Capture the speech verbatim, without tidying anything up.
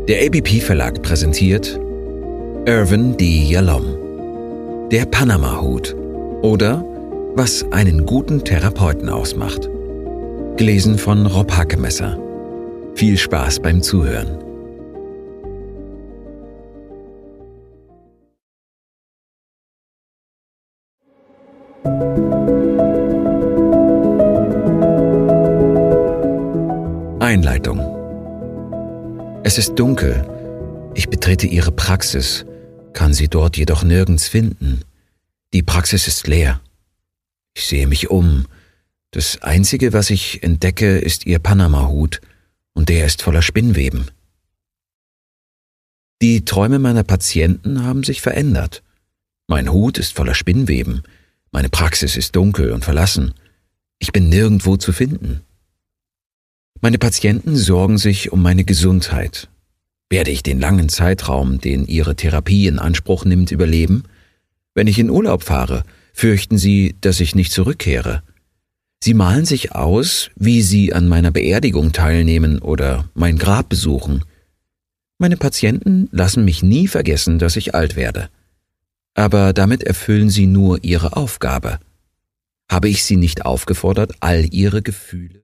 Der A B P Verlag präsentiert Irvin D. Yalom, der Panama-Hut oder Was einen guten Therapeuten ausmacht. Gelesen von Rob Hackemesser. Viel Spaß beim Zuhören. Einleitung. Es ist dunkel. Ich betrete ihre Praxis, kann sie dort jedoch nirgends finden. Die Praxis ist leer. Ich sehe mich um. Das Einzige, was ich entdecke, ist ihr Panama-Hut, und der ist voller Spinnweben. Die Träume meiner Patienten haben sich verändert. Mein Hut ist voller Spinnweben, meine Praxis ist dunkel und verlassen. Ich bin nirgendwo zu finden. Meine Patienten sorgen sich um meine Gesundheit. Werde ich den langen Zeitraum, den ihre Therapie in Anspruch nimmt, überleben? Wenn ich in Urlaub fahre, fürchten sie, dass ich nicht zurückkehre. Sie malen sich aus, wie sie an meiner Beerdigung teilnehmen oder mein Grab besuchen. Meine Patienten lassen mich nie vergessen, dass ich alt werde. Aber damit erfüllen sie nur ihre Aufgabe. Habe ich sie nicht aufgefordert, all ihre Gefühle